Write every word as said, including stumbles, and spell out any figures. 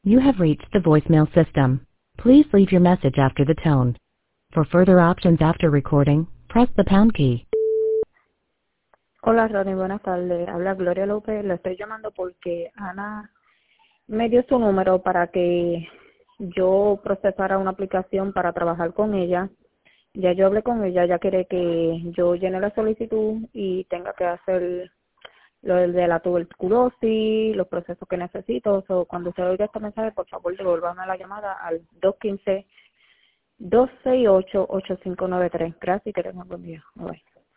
You have reached the voicemail system. Please leave your message after the tone. For further options after recording, press the pound key. Hola, Ronnie, buenas tardes. Habla Gloria López. Le estoy llamando porque Ana me dio su número para que yo procesara una aplicación para trabajar con ella. Ya yo hablé con ella, ella quiere que yo llene la solicitud y tenga que hacer lo de la tuberculosis, los procesos que necesito. So, cuando usted oiga este mensaje, por favor, devuélvame la llamada al dos uno cinco, dos seis ocho, ocho cinco nueve tres. Gracias y que tenga un buen día. Bye.